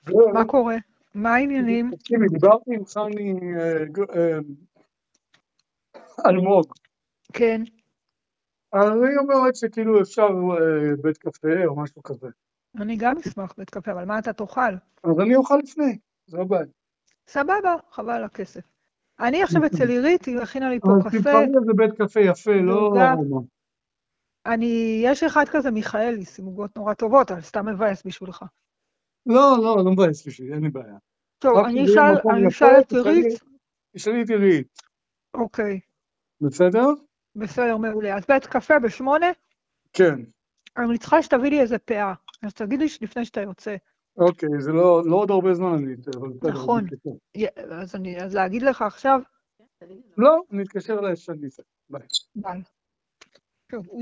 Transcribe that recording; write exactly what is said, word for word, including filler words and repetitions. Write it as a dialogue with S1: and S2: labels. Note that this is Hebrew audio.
S1: מה קורה? מה העניינים?
S2: תקשיבי, דיברתי עם חני אלמוג.
S1: כן.
S2: אני אומרת שכאילו אפשר בית קפה או משהו כזה.
S1: אני גם אשמח בית קפה, אבל מה אתה תאכל?
S2: אז אני אוכל לפני, זה הבעיה.
S1: סבבה, חבל על הכסף. אני עכשיו אצל עירית, היא הכינה לי פה
S2: אז
S1: קפה
S2: תבחרי איזה בית קפה יפה, לא
S1: ועוגה.
S2: ארומה.
S1: אני, יש אחד כזה מיכאלי, סימוגות נורא טובות, אבל סתם מבאס בשבילך.
S2: לא, לא, לא מבאס בשבילי, אין לי בעיה.
S1: טוב,
S2: רק
S1: אני
S2: שזה יהיה
S1: אשאל,
S2: מקום
S1: אני
S2: יפה,
S1: אשאל את
S2: תשאלי
S1: עירית.
S2: תשאלי את עירית.
S1: אוקיי,
S2: בסדר?
S1: בסדר, מעולה. אז בית קפה בשמונה,
S2: כן.
S1: אני צריכה שתביא לי איזה פאה. אז תגיד לי לפני שאתה יוצא.
S2: אוקיי, זה לא, לא עוד הרבה זמן אני אתן, אבל בסדר, אני
S1: נכון.
S2: אתקשר.
S1: י- אז אני, אז להגיד לך עכשיו?
S2: לא, אני אתקשר אלייך שאני אתן. ביי.
S1: ביי. טוב,